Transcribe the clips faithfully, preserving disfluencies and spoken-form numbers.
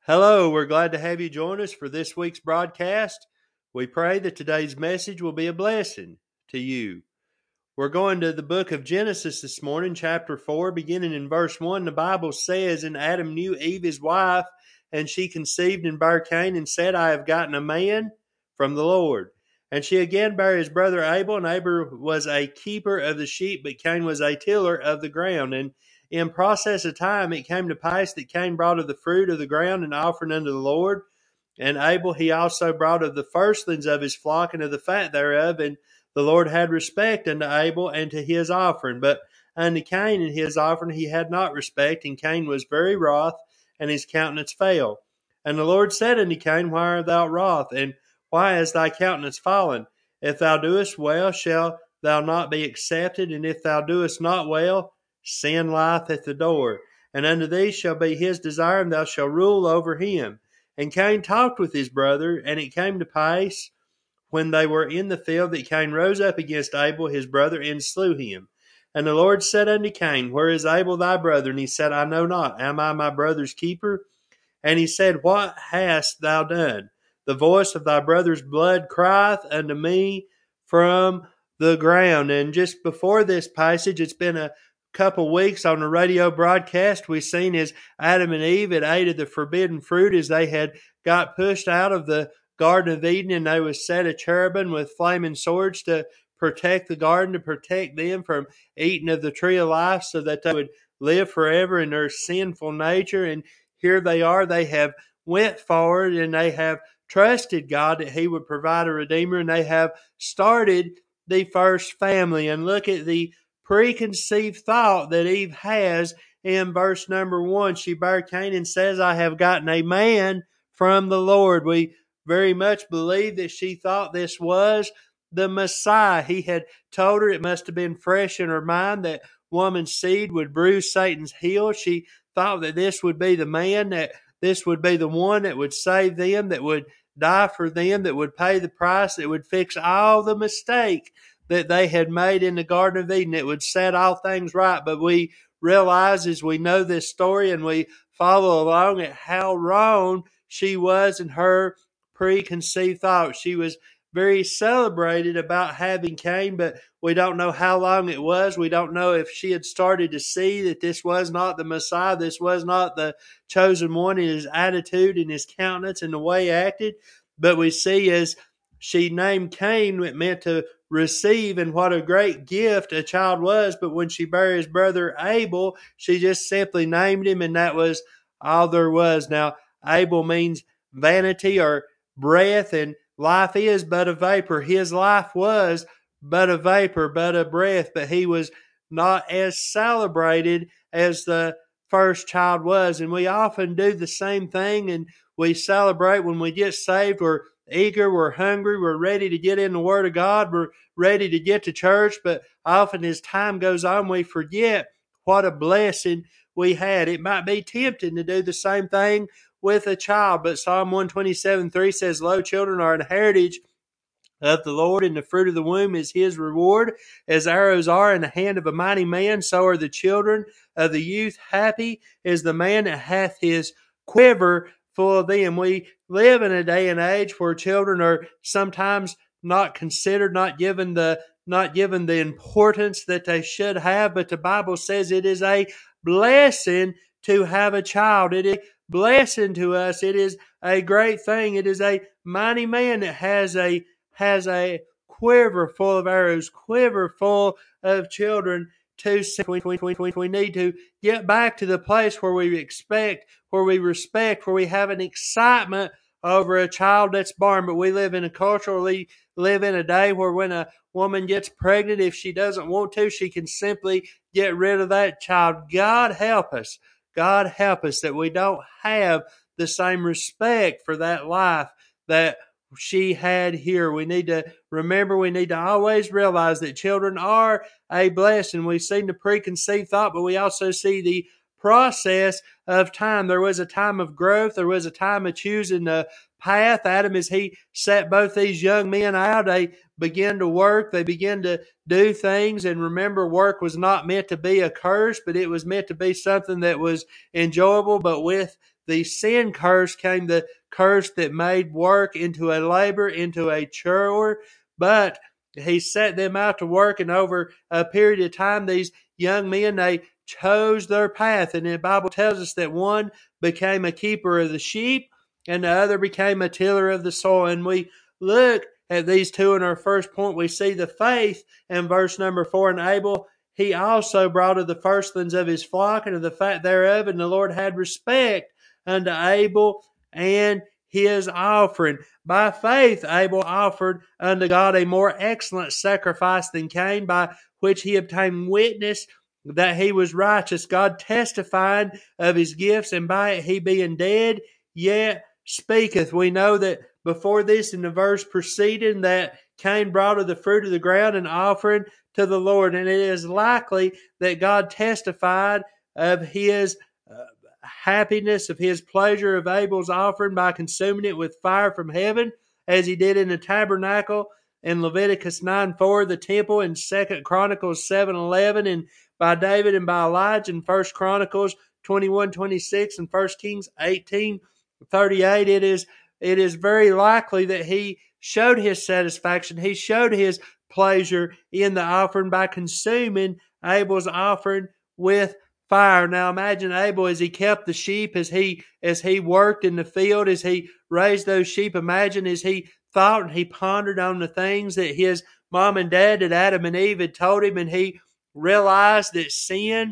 Hello, we're glad to have you join us for this week's broadcast. We pray that today's message will be a blessing to you. We're going to the book of Genesis this morning, chapter four, beginning in verse one. The Bible says, "And Adam knew Eve his wife, and she conceived and bare Cain, and said, I have gotten a man from the Lord. And she again bare his brother Abel, and Abel was a keeper of the sheep, but Cain was a tiller of the ground. And in process of time it came to pass that Cain brought of the fruit of the ground an offering unto the Lord. And Abel he also brought of the firstlings of his flock and of the fat thereof. And the Lord had respect unto Abel and to his offering. But unto Cain and his offering he had not respect, and Cain was very wroth, and his countenance fell. And the Lord said unto Cain, Why art thou wroth, and why is thy countenance fallen? If thou doest well, shall thou not be accepted? And if thou doest not well, sin lieth at the door. And unto thee shall be his desire, and thou shalt rule over him. And Cain talked with his brother, and it came to pass, when they were in the field, that Cain rose up against Abel his brother, and slew him. And the Lord said unto Cain, Where is Abel thy brother? And he said, I know not. Am I my brother's keeper? And he said, What hast thou done? The voice of thy brother's blood crieth unto me from the ground. And just before this passage, it's been a couple weeks on the radio broadcast, we've seen as Adam and Eve had ate of the forbidden fruit as they had got pushed out of the Garden of Eden, and they was set a cherubim with flaming swords to protect the garden, to protect them from eating of the tree of life, so that they would live forever in their sinful nature. And here they are, they have went forward and they have trusted God that he would provide a redeemer, and they have started the first family. And look at the preconceived thought that Eve has in verse number one. She bare Cain and says, I have gotten a man from the Lord. We very much believe that she thought this was the Messiah. He had told her, it must have been fresh in her mind, that woman's seed would bruise Satan's heel. She thought that this would be the man, that this would be the one that would save them, that would die for them, that would pay the price, that would fix all the mistake that they had made in the Garden of Eden. It would set all things right. But we realize as we know this story and we follow along at how wrong she was in her preconceived thought. She was very celebrated about having Cain, but we don't know how long it was. We don't know if she had started to see that this was not the Messiah, this was not the chosen one in his attitude, in his countenance, and the way he acted. But we see as she named Cain, it meant to receive, and what a great gift a child was. But when she bare his brother Abel, she just simply named him, and that was all there was. Now, Abel means vanity or breath, and life is but a vapor. His life was but a vapor, but a breath, but he was not as celebrated as the first child was. And we often do the same thing, and we celebrate when we get saved. We're eager, we're hungry, we're ready to get in the Word of God, we're ready to get to church, but often as time goes on, we forget what a blessing we had. It might be tempting to do the same thing with a child, but Psalm one twenty-seven three says, Lo, children are an heritage of the Lord, and the fruit of the womb is his reward. As arrows are in the hand of a mighty man, so are the children of the youth. Happy is the man that hath his quiver full of them. We live in a day and age where children are sometimes not considered, not given the not given the importance that they should have, but the Bible says it is a blessing to have a child. It is a blessing to us. It is a great thing. It is a mighty man that has a has a quiver full of arrows, quiver full of children to see. We, we, we, we need to get back to the place where we expect, where we respect, where we have an excitement over a child that's born. But we live in a culture, we live in a day where when a woman gets pregnant, if she doesn't want to, she can simply get rid of that child. God help us. God help us that we don't have the same respect for that life that she had here. We need to remember, we need to always realize that children are a blessing. We've seen the preconceived thought, but we also see the process of time. There was a time of growth. There was a time of choosing the path. Adam, as he set both these young men out, they began to work. They began to do things. And remember, work was not meant to be a curse, but it was meant to be something that was enjoyable. But with the sin curse came the curse that made work into a labor, into a chore. But he set them out to work, and over a period of time, these young men, they chose their path. And the Bible tells us that one became a keeper of the sheep, and the other became a tiller of the soil. And we look at these two in our first point. We see the faith in verse number four. And Abel, he also brought of the firstlings of his flock and of the fat thereof, and the Lord had respect unto Abel and his offering. By faith Abel offered unto God a more excellent sacrifice than Cain, by which he obtained witness that he was righteous, God testifying of his gifts, and by it he being dead yet speaketh. We know that before this, in the verse preceding, that Cain brought of the fruit of the ground an offering to the Lord, and it is likely that God testified of his uh, happiness, of his pleasure of Abel's offering by consuming it with fire from heaven, as he did in the tabernacle in Leviticus nine four, the temple in Second Chronicles seven eleven, and by David and by Elijah in First Chronicles twenty-one twenty-six and First Kings eighteen thirty-eight. It is it is very likely that he showed his satisfaction, he showed his pleasure in the offering by consuming Abel's offering with fire. Now imagine Abel as he kept the sheep, as he as he worked in the field, as he raised those sheep. Imagine as he thought and he pondered on the things that his mom and dad, that Adam and Eve had told him, and he realized that sin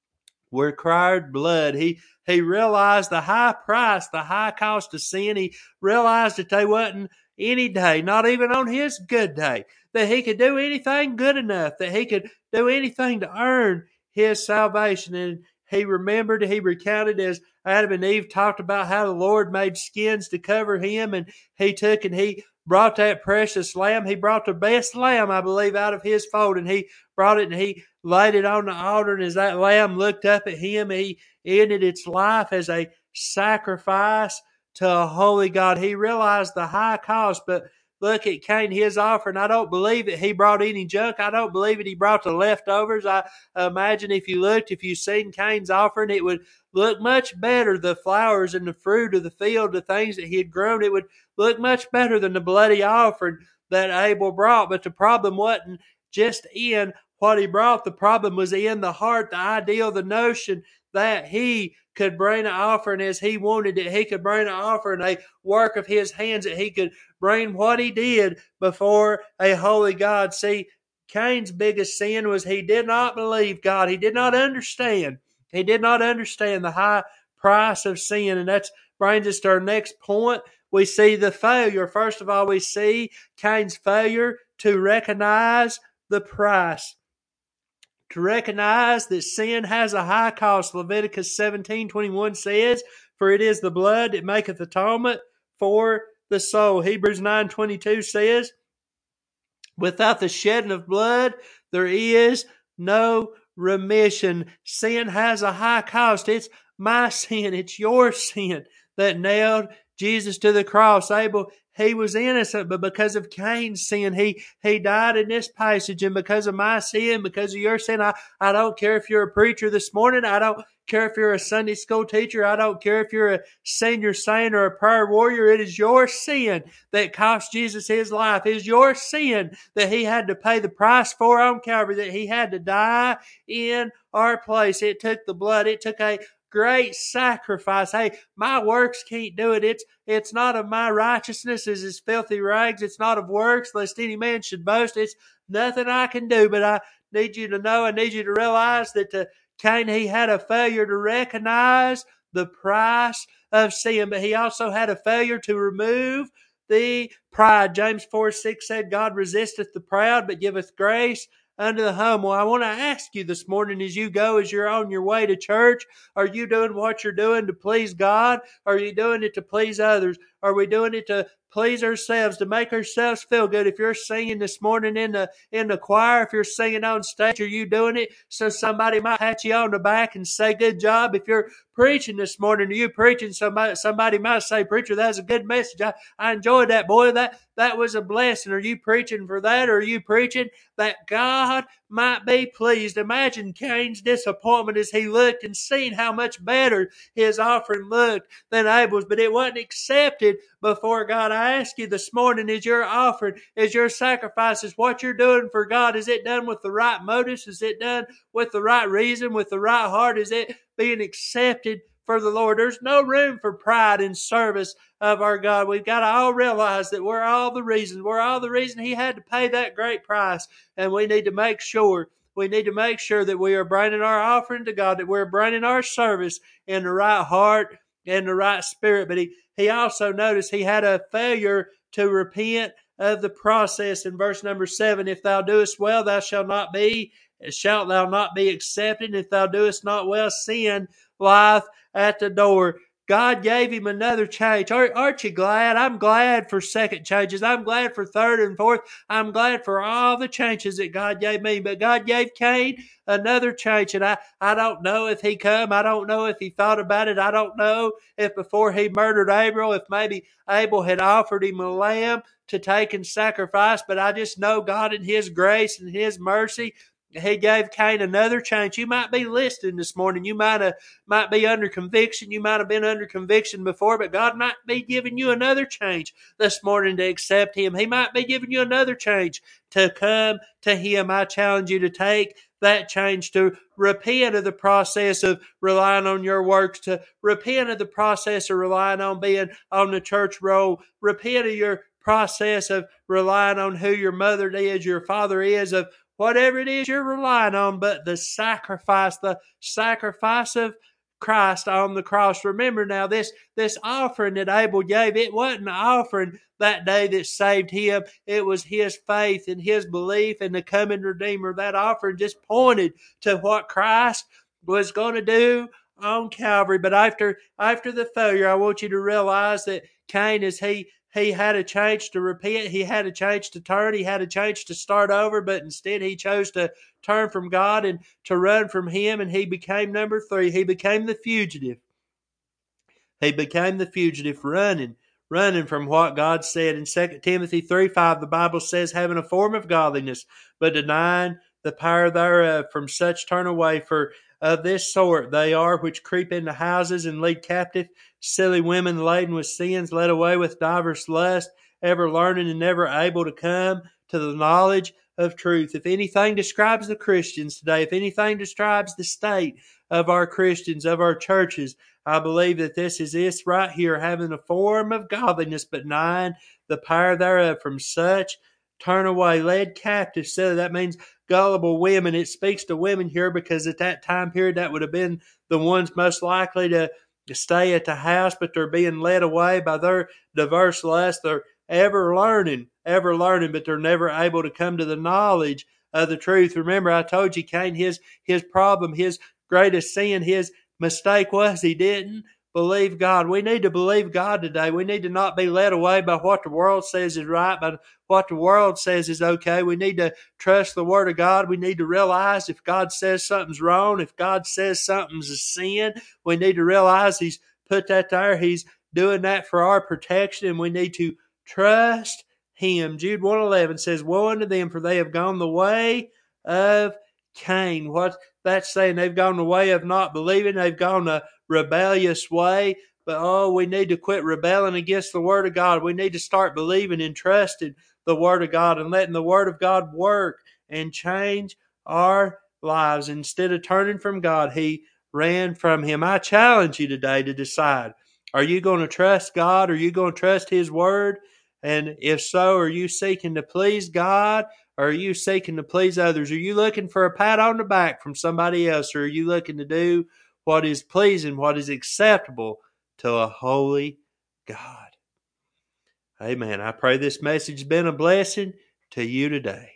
required blood. He he realized the high price, the high cost of sin. He realized that they wasn't any day, not even on his good day, that he could do anything good enough, that he could do anything to earn his salvation. And he remembered, he recounted as Adam and Eve talked about how the Lord made skins to cover him, and he took and he brought that precious lamb. He brought the best lamb, I believe, out of his fold, and he brought it and he laid it on the altar. And as that lamb looked up at him, he ended its life as a sacrifice to a holy God. He realized the high cost. But look at Cain, his offering. I don't believe that he brought any junk. I don't believe that he brought the leftovers. I imagine if you looked, if you seen Cain's offering, it would look much better. The flowers and the fruit of the field, the things that he had grown, it would look much better than the bloody offering that Abel brought. But the problem wasn't just in what he brought. The problem was in the heart, the ideal, the notion that he could bring an offering as he wanted it. He could bring an offering, a work of his hands, that he could bring what he did before a holy God. See, Cain's biggest sin was he did not believe God. He did not understand. He did not understand the high price of sin. And that brings us to our next point. We see the failure. First of all, we see Cain's failure to recognize the price. To recognize that sin has a high cost. Leviticus seventeen twenty-one says, "For it is the blood that maketh atonement for the soul." Hebrews nine twenty-two says, "Without the shedding of blood, there is no remission." Sin has a high cost. It's my sin. It's your sin that nailed Jesus to the cross. Abel, he was innocent, but because of Cain's sin, he, he died in this passage. And because of my sin, because of your sin, I, I don't care if you're a preacher this morning. I don't care if you're a Sunday school teacher. I don't care if you're a senior saint or a prayer warrior. It is your sin that cost Jesus his life. It is your sin that he had to pay the price for on Calvary, that he had to die in our place. It took the blood. It took a great sacrifice. Hey, my works can't do it. It's it's not of my righteousness as his filthy rags. It's not of works, lest any man should boast. It's nothing I can do. But I need you to know, I need you to realize that to Cain, he had a failure to recognize the price of sin, but he also had a failure to remove the pride. James four six said, "God resisteth the proud, but giveth grace unto the humble." I want to ask you this morning, as you go, as you're on your way to church, are you doing what you're doing to please God? Are you doing it to please others? Are we doing it to please ourselves, to make ourselves feel good? If you're singing this morning in the in the choir, if you're singing on stage, are you doing it so somebody might pat you on the back and say, "Good job"? If you're preaching this morning, are you preaching? Somebody somebody might say, "Preacher, that's a good message. I, I enjoyed that, boy. That that was a blessing." Are you preaching for that? Or are you preaching that God might be pleased. Imagine Cain's disappointment as he looked and seen how much better his offering looked than Abel's, but it wasn't accepted before God. I ask you this morning, is your offering, is your sacrifice, is what you're doing for God, is it done with the right motives? Is it done with the right reason, with the right heart? Is it being accepted for the Lord? There's no room for pride in service of our God. We've got to all realize that we're all the reason. We're all the reason He had to pay that great price. And we need to make sure, we need to make sure that we are bringing our offering to God, that we're bringing our service in the right heart and the right spirit. But he, he also noticed he had a failure to repent of the process in verse number seven. If thou doest well, thou shalt not be, shalt thou not be accepted. If thou doest not well, sin lieth at the door. God gave him another change. Aren't you glad? I'm glad for second changes. I'm glad for third and fourth. I'm glad for all the changes that God gave me. But God gave Cain another change. And I, I don't know if he come. I don't know if he thought about it. I don't know if before he murdered Abel, if maybe Abel had offered him a lamb to take and sacrifice. But I just know God in His grace and His mercy, He gave Cain another chance. You might be listening this morning. You might have, might be under conviction. You might have been under conviction before, but God might be giving you another change this morning to accept Him. He might be giving you another change to come to Him. I challenge you to take that change, to repent of the process of relying on your works, to repent of the process of relying on being on the church roll, repent of your process of relying on who your mother is, your father is, of whatever it is you're relying on, but the sacrifice, the sacrifice of Christ on the cross. Remember now, this, this offering that Abel gave, it wasn't an offering that day that saved him. It was his faith and his belief in the coming Redeemer. That offering just pointed to what Christ was going to do on Calvary. But after, after the failure, I want you to realize that Cain, as he He had a change to repent. He had a change to turn. He had a change to start over, but instead he chose to turn from God and to run from Him, and he became number three. He became the fugitive. He became the fugitive, running, running from what God said. In Second Timothy three five, the Bible says, having a form of godliness, but denying the power thereof, from such turn away. For of this sort they are which creep into houses and lead captive silly women laden with sins, led away with divers lusts, ever learning and never able to come to the knowledge of truth. If anything describes the Christians today, if anything describes the state of our Christians, of our churches, I believe that this is this right here, having a form of godliness, but denying the power thereof. From such turn away, led captive. So that means gullible women. It speaks to women here because at that time period, that would have been the ones most likely to, to stay at the house, but they're being led away by their diverse lusts. They're ever learning, ever learning, but they're never able to come to the knowledge of the truth. Remember, I told you, Cain, his, his problem, his greatest sin, his mistake was he didn't believe God. We need to believe God today. We need to not be led away by what the world says is right, by what the world says is okay. We need to trust the Word of God. We need to realize if God says something's wrong, if God says something's a sin, we need to realize He's put that there. He's doing that for our protection, and we need to trust Him. Jude one eleven says, woe unto them, for they have gone the way of Cain. What that's saying, they've gone the way of not believing. They've gone a rebellious way. But oh, we need to quit rebelling against the Word of God. We need to start believing and trusting the Word of God and letting the Word of God work and change our lives. Instead of turning from God, he ran from Him. I challenge you today to decide, are you going to trust God? Are you going to trust His Word? And if so, are you seeking to please God? Or are you seeking to please others? Are you looking for a pat on the back from somebody else? Or are you looking to do what is pleasing, what is acceptable to a holy God? Amen. I pray this message has been a blessing to you today.